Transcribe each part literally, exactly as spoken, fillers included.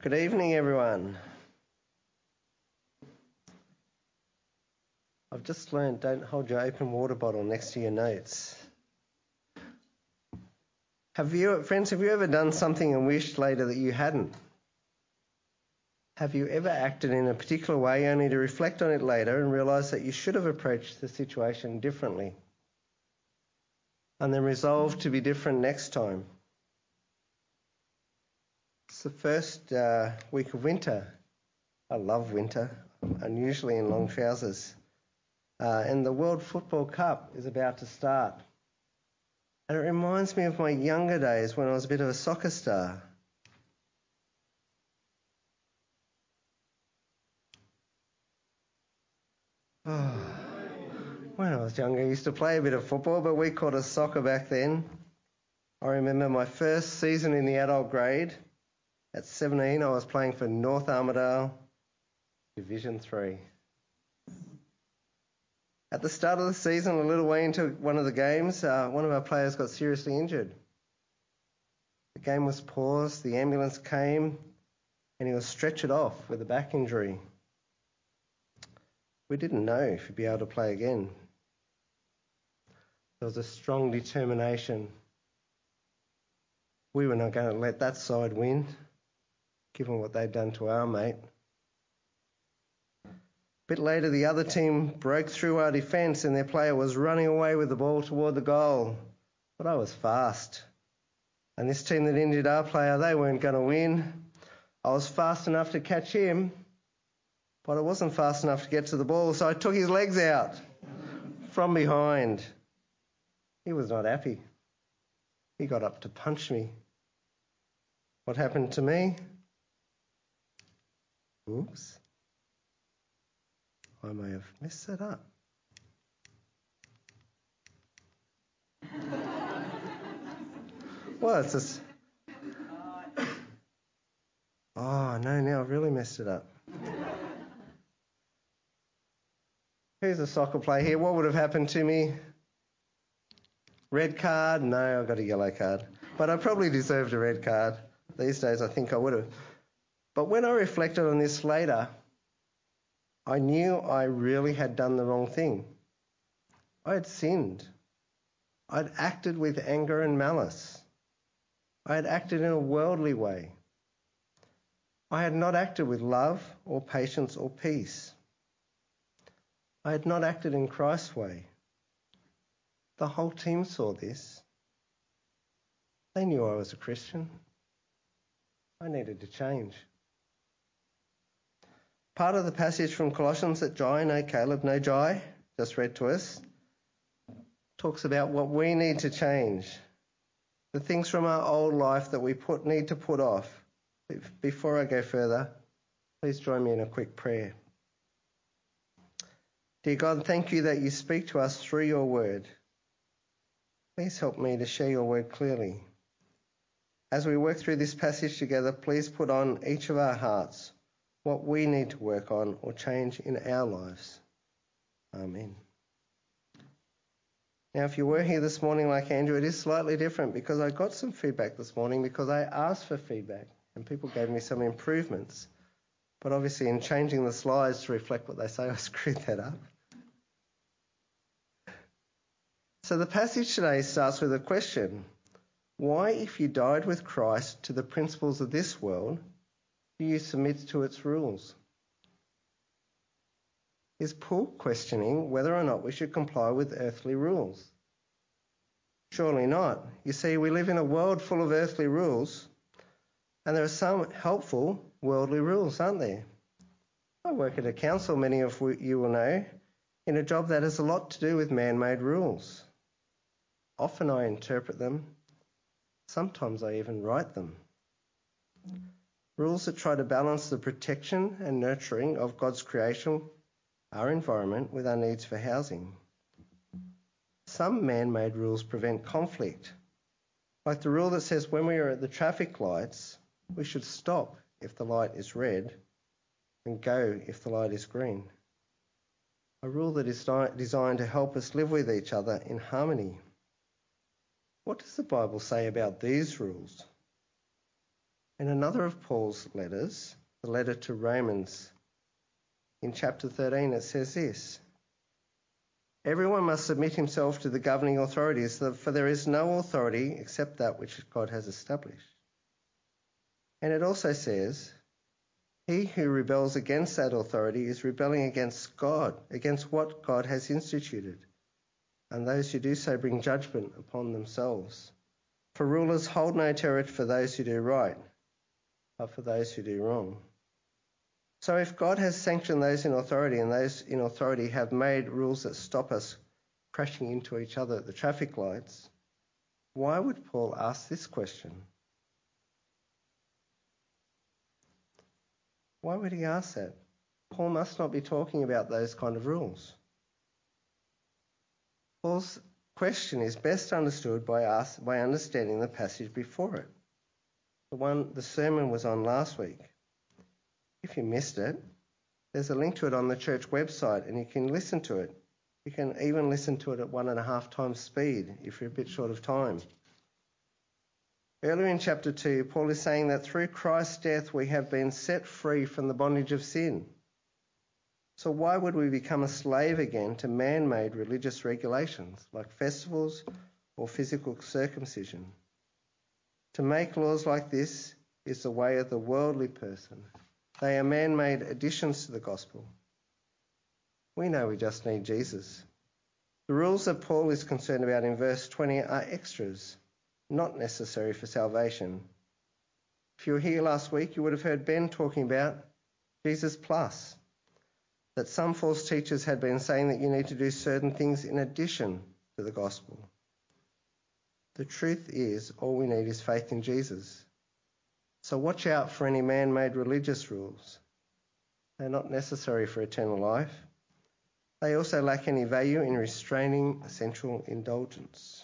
Good evening, everyone. I've just learned don't hold your open water bottle next to your notes. Have you, friends, have you ever done something and wished later that you hadn't? Have you ever acted in a particular way only to reflect on it later and realise that you should have approached the situation differently? And then resolved to be different next time? It's the first uh, week of winter. I love winter. I'm unusually in long trousers. Uh, and the World Football Cup is about to start. And it reminds me of my younger days when I was a bit of a soccer star. Oh. When I was younger, I used to play a bit of football, but we called it soccer back then. I remember my first season in the adult grade. At seventeen, I was playing for North Armidale, Division three. At the start of the season, a little way into one of the games, uh, one of our players got seriously injured. The game was paused, the ambulance came, and he was stretchered off with a back injury. We didn't know if he'd be able to play again. There was a strong determination. We were not going to let that side win, given what they'd done to our mate. A bit later, the other team broke through our defence and their player was running away with the ball toward the goal. But I was fast. And this team that injured our player, they weren't going to win. I was fast enough to catch him, but I wasn't fast enough to get to the ball, so I took his legs out from behind. He was not happy. He got up to punch me. What happened to me? Oops. I may have messed that up. Well, it's just... Oh, no, now I've really messed it up. Who's a soccer player here? What would have happened to me? Red card? No, I got a yellow card. But I probably deserved a red card. These days I think I would have. But when I reflected on this later, I knew I really had done the wrong thing. I had sinned. I'd acted with anger and malice. I had acted in a worldly way. I had not acted with love or patience or peace. I had not acted in Christ's way. The whole team saw this. They knew I was a Christian. I needed to change. Part of the passage from Colossians that Jai, no Caleb, no Jai, just read to us, talks about what we need to change. The things from our old life that we put need to put off. Before I go further, please join me in a quick prayer. Dear God, thank you that you speak to us through your word. Please help me to share your word clearly. As we work through this passage together, please put on each of our hearts what we need to work on or change in our lives. Amen. Now, if you were here this morning like Andrew, it is slightly different because I got some feedback this morning because I asked for feedback and people gave me some improvements. But obviously in changing the slides to reflect what they say, I screwed that up. So the passage today starts with a question. Why, if you died with Christ to the principles of this world, do you submit to its rules? Is Paul questioning whether or not we should comply with earthly rules? Surely not. You see, we live in a world full of earthly rules, and there are some helpful worldly rules, aren't there? I work at a council, many of you will know, in a job that has a lot to do with man-made rules. Often I interpret them. Sometimes I even write them. Rules that try to balance the protection and nurturing of God's creation, our environment, with our needs for housing. Some man-made rules prevent conflict, like the rule that says when we are at the traffic lights, we should stop if the light is red and go if the light is green. A rule that is designed to help us live with each other in harmony. What does the Bible say about these rules? In another of Paul's letters, the letter to Romans, in chapter thirteen, it says this: everyone must submit himself to the governing authorities, for there is no authority except that which God has established. And it also says, he who rebels against that authority is rebelling against God, against what God has instituted. And those who do so bring judgment upon themselves. For rulers hold no terror for those who do right, but for those who do wrong. So if God has sanctioned those in authority, and those in authority have made rules that stop us crashing into each other at the traffic lights, why would Paul ask this question? Why would he ask that? Paul must not be talking about those kind of rules. Paul's question is best understood by us by understanding the passage before it, the one the sermon was on last week. If you missed it, there's a link to it on the church website, and you can listen to it. You can even listen to it at one and a half times speed if you're a bit short of time. Earlier in chapter two, Paul is saying that through Christ's death we have been set free from the bondage of sin. So why would we become a slave again to man-made religious regulations like festivals or physical circumcision? To make laws like this is the way of the worldly person. They are man-made additions to the gospel. We know we just need Jesus. The rules that Paul is concerned about in verse twenty are extras, not necessary for salvation. If you were here last week, you would have heard Ben talking about Jesus plus, that some false teachers had been saying that you need to do certain things in addition to the gospel. The truth is, all we need is faith in Jesus. So watch out for any man-made religious rules. They're not necessary for eternal life. They also lack any value in restraining sensual indulgence.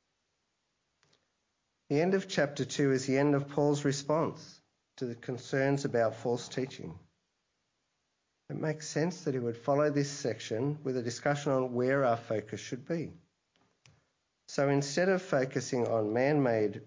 The end of chapter two is the end of Paul's response to the concerns about false teaching. It makes sense that he would follow this section with a discussion on where our focus should be. So instead of focusing on man-made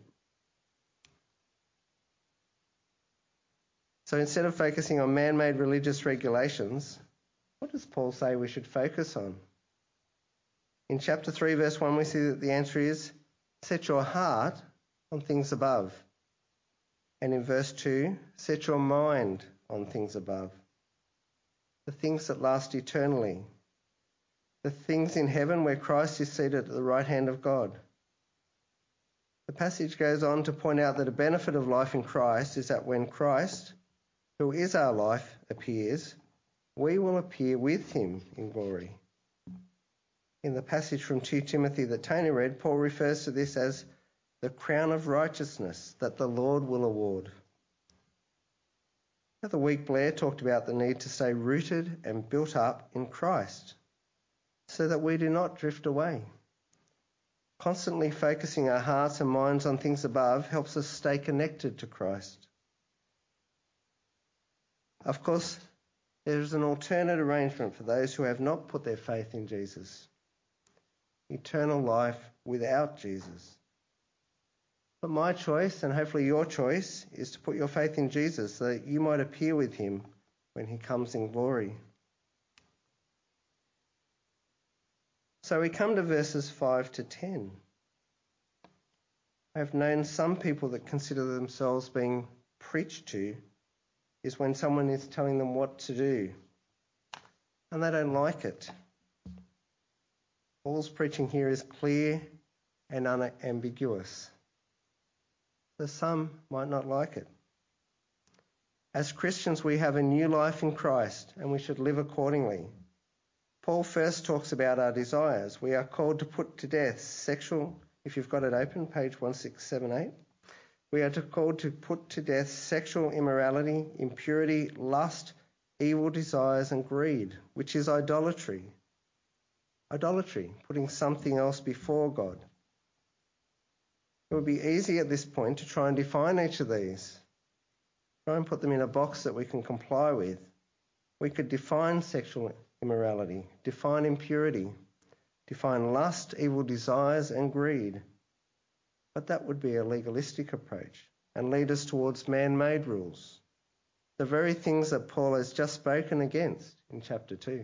So instead of focusing on man-made religious regulations, what does Paul say we should focus on? In chapter three, verse one, we see that the answer is, set your heart on things above. And in verse two, set your mind on things above. The things that last eternally. The things in heaven where Christ is seated at the right hand of God. The passage goes on to point out that a benefit of life in Christ is that when Christ, who is our life, appears, we will appear with him in glory. In the passage from Second Timothy that Tony read, Paul refers to this as the crown of righteousness that the Lord will award. The other week, Blair talked about the need to stay rooted and built up in Christ so that we do not drift away. Constantly focusing our hearts and minds on things above helps us stay connected to Christ. Of course, there is an alternate arrangement for those who have not put their faith in Jesus. Eternal life without Jesus. But my choice, and hopefully your choice, is to put your faith in Jesus so that you might appear with him when he comes in glory. So we come to verses five to ten. I have known some people that consider themselves being preached to is when someone is telling them what to do, and they don't like it. Paul's preaching here is clear and unambiguous. So some might not like it. As Christians, we have a new life in Christ, and we should live accordingly. Paul first talks about our desires. We are called to put to death sexual, if you've got it open, page one six seven eight. We are to, called to put to death sexual immorality, impurity, lust, evil desires, and greed, which is idolatry. Idolatry, putting something else before God. It would be easy at this point to try and define each of these. Try and put them in a box that we can comply with. We could define sexual immorality, define impurity, define lust, evil desires, and greed. But that would be a legalistic approach. and lead us towards man-made rules, the very things that Paul has just spoken against in chapter two.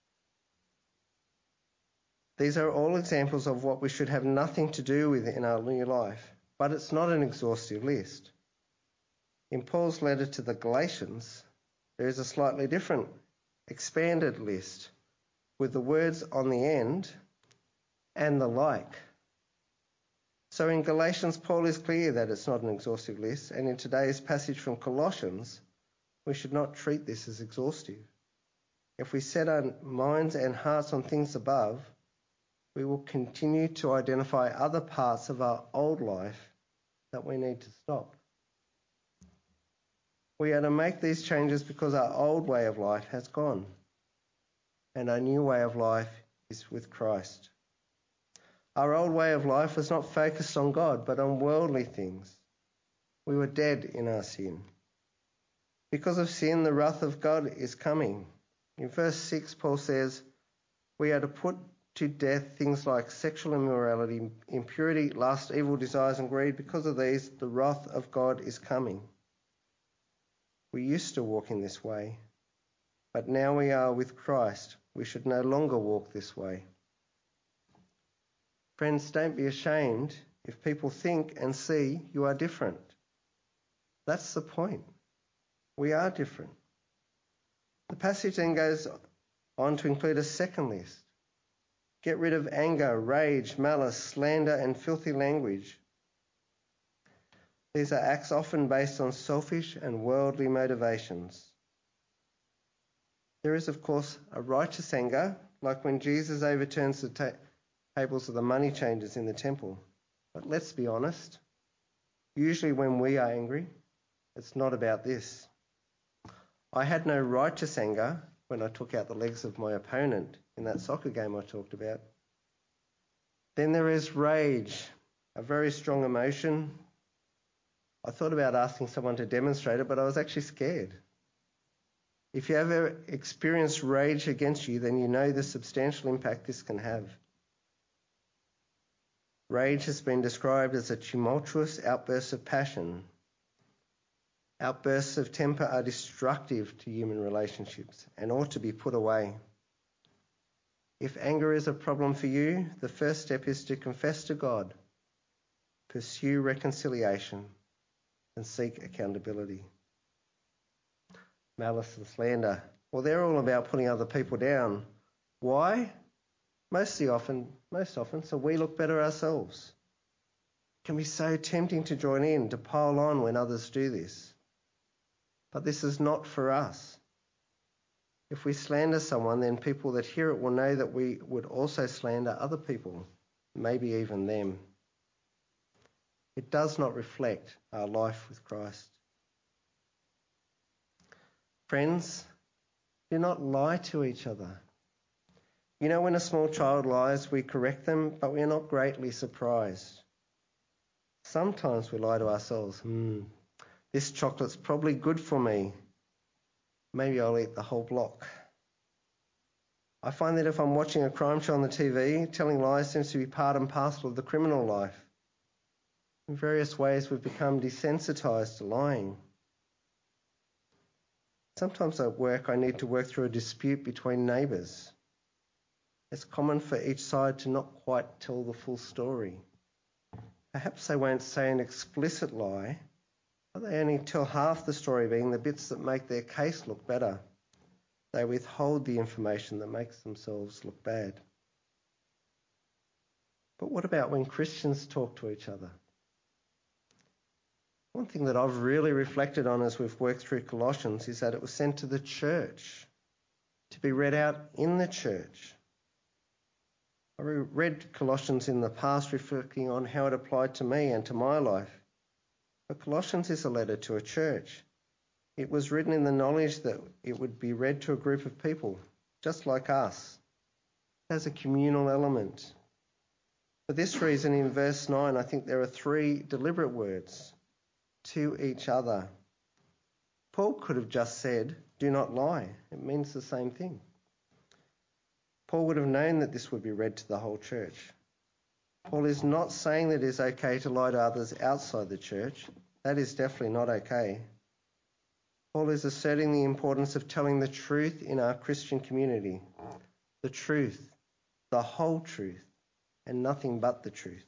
These are all examples of what we should have nothing to do with in our new life, but it's not an exhaustive list. In Paul's letter to the Galatians, there is a slightly different, expanded list with the words on the end, and the like. So in Galatians, Paul is clear that it's not an exhaustive list, and in today's passage from Colossians, we should not treat this as exhaustive. If we set our minds and hearts on things above, we will continue to identify other parts of our old life that we need to stop. We are to make these changes because our old way of life has gone, and our new way of life is with Christ. Our old way of life was not focused on God, but on worldly things. We were dead in our sin. Because of sin, the wrath of God is coming. In verse six, Paul says, we are to put to death things like sexual immorality, impurity, lust, evil desires, and greed. Because of these, the wrath of God is coming. We used to walk in this way, but now we are with Christ. We should no longer walk this way. Friends, don't be ashamed if people think and see you are different. That's the point. We are different. The passage then goes on to include a second list. Get rid of anger, rage, malice, slander, and filthy language. These are acts often based on selfish and worldly motivations. There is, of course, a righteous anger, like when Jesus overturns the ta- tables of the money changers in the temple. But let's be honest, usually when we are angry, it's not about this. I had no righteous anger when I took out the legs of my opponent in that soccer game I talked about. Then there is rage, a very strong emotion. I thought about asking someone to demonstrate it, but I was actually scared. If you ever experienced rage against you, then you know the substantial impact this can have. Rage has been described as a tumultuous outburst of passion. Outbursts of temper are destructive to human relationships and ought to be put away. If anger is a problem for you, the first step is to confess to God, pursue reconciliation, and seek accountability. Malice and slander. Well, they're all about putting other people down. Why? Mostly often, most often, so we look better ourselves. It can be so tempting to join in, to pile on when others do this. But this is not for us. If we slander someone, then people that hear it will know that we would also slander other people, maybe even them. It does not reflect our life with Christ. Friends, do not lie to each other. You know, when a small child lies, we correct them, but we are not greatly surprised. Sometimes we lie to ourselves. Hmm, this chocolate's probably good for me. Maybe I'll eat the whole block. I find that if I'm watching a crime show on the T V, telling lies seems to be part and parcel of the criminal life. In various ways, we've become desensitised to lying. Sometimes at work, I need to work through a dispute between neighbours. It's common for each side to not quite tell the full story. Perhaps they won't say an explicit lie, but they only tell half the story, being the bits that make their case look better. They withhold the information that makes themselves look bad. But what about when Christians talk to each other? One thing that I've really reflected on as we've worked through Colossians is that it was sent to the church, to be read out in the church. I read Colossians in the past, reflecting on how it applied to me and to my life. But Colossians is a letter to a church. It was written in the knowledge that it would be read to a group of people, just like us. It has a communal element. For this reason, in verse nine, I think there are three deliberate words: to each other. Paul could have just said, do not lie. It means the same thing. Paul would have known that this would be read to the whole church. Paul is not saying that it is okay to lie to others outside the church. That is definitely not okay. Paul is asserting the importance of telling the truth in our Christian community. The truth, the whole truth, and nothing but the truth.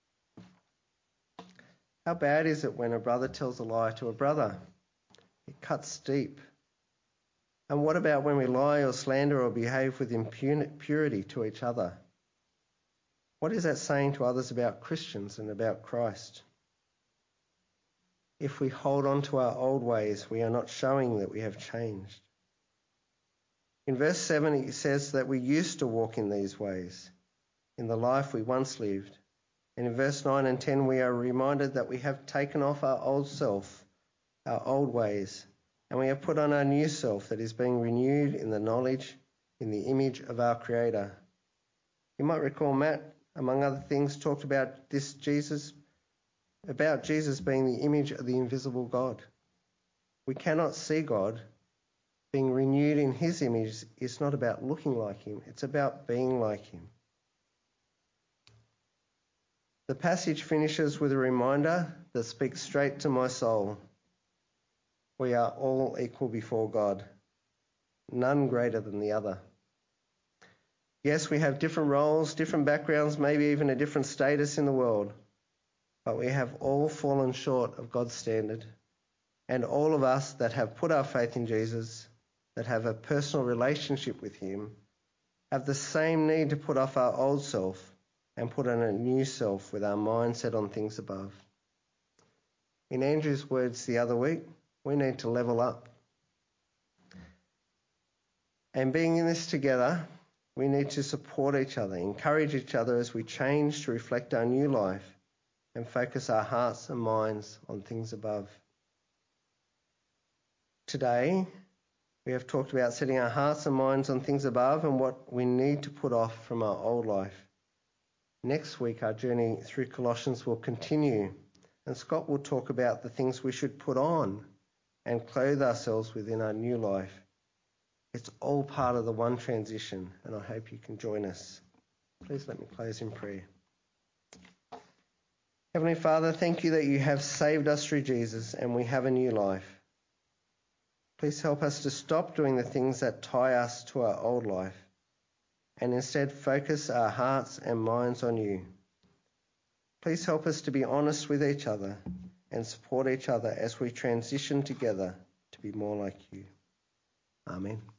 How bad is it when a brother tells a lie to a brother? It cuts deep. And what about when we lie or slander or behave with impurity to each other? What is that saying to others about Christians and about Christ? If we hold on to our old ways, we are not showing that we have changed. In verse seven, it says that we used to walk in these ways, in the life we once lived. And in verse nine and ten, we are reminded that we have taken off our old self, our old ways, and we have put on our new self that is being renewed in the knowledge, in the image of our Creator. You might recall Matt, among other things, talked about this Jesus, about Jesus being the image of the invisible God. We cannot see God. Being renewed in his image is not about looking like him, it's about being like him. The passage finishes with a reminder that speaks straight to my soul. We are all equal before God, none greater than the other. Yes, we have different roles, different backgrounds, maybe even a different status in the world, but we have all fallen short of God's standard. And all of us that have put our faith in Jesus, that have a personal relationship with him, have the same need to put off our old self and put on a new self with our mind set on things above. In Andrew's words the other week, we need to level up. And being in this together, we need to support each other, encourage each other as we change to reflect our new life and focus our hearts and minds on things above. Today, we have talked about setting our hearts and minds on things above and what we need to put off from our old life. Next week, our journey through Colossians will continue, and Scott will talk about the things we should put on and clothe ourselves within our new life. It's all part of the one transition, and I hope you can join us. Please let me close in prayer. Heavenly Father, thank you that you have saved us through Jesus and we have a new life. Please help us to stop doing the things that tie us to our old life and instead focus our hearts and minds on you. Please help us to be honest with each other and support each other as we transition together to be more like you. Amen.